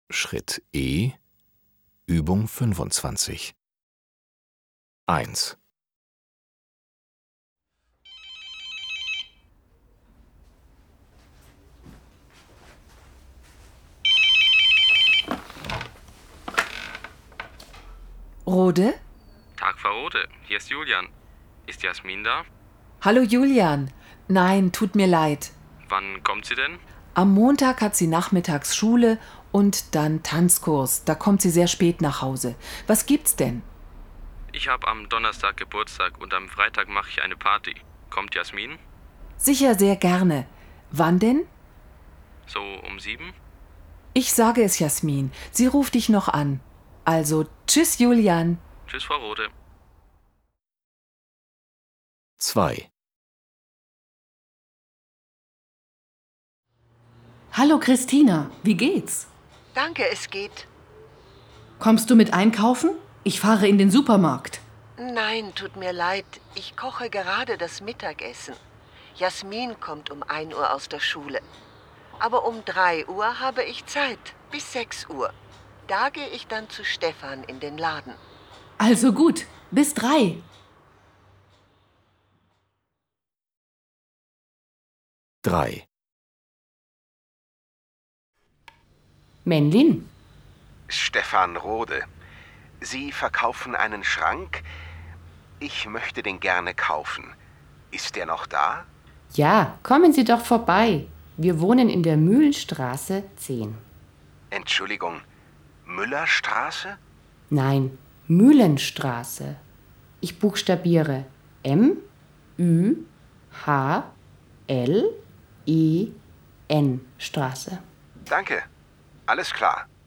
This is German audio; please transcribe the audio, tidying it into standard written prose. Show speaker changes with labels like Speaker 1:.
Speaker 1: Schritt E, Übung 25. 1.
Speaker 2: Rode?
Speaker 3: Tag, Frau Rode, hier ist Julian. Ist Jasmin da?
Speaker 2: Hallo Julian. Nein, tut mir leid.
Speaker 3: Wann kommt sie denn?
Speaker 2: Am Montag hat sie nachmittags Schule und dann Tanzkurs. Da kommt sie sehr spät nach Hause. Was gibt's denn?
Speaker 3: Ich habe am Donnerstag Geburtstag und am Freitag mache ich eine Party. Kommt Jasmin?
Speaker 2: Sicher sehr gerne. Wann denn?
Speaker 3: So um 7?
Speaker 2: Ich sage es Jasmin. Sie ruft dich noch an. Also, tschüss Julian.
Speaker 3: Tschüss, Frau Rode.
Speaker 1: 2.
Speaker 4: Hallo Christina, wie geht's?
Speaker 5: Danke, es geht.
Speaker 4: Kommst du mit einkaufen? Ich fahre in den Supermarkt.
Speaker 5: Nein, tut mir leid. Ich koche gerade das Mittagessen. Jasmin kommt um 1 Uhr aus der Schule. Aber um 3 Uhr habe ich Zeit, bis 6 Uhr. Da gehe ich dann zu Stefan in den Laden.
Speaker 4: Also gut, bis 3.
Speaker 1: 3.
Speaker 4: Menlin,
Speaker 6: Stefan Rode. Sie verkaufen einen Schrank? Ich möchte den gerne kaufen. Ist der noch da?
Speaker 7: Ja, kommen Sie doch vorbei. Wir wohnen in der Mühlenstraße 10.
Speaker 6: Entschuldigung, Müllerstraße?
Speaker 7: Nein, Mühlenstraße. Ich buchstabiere M-Ü-H-L-E-N Straße.
Speaker 6: Danke, alles klar.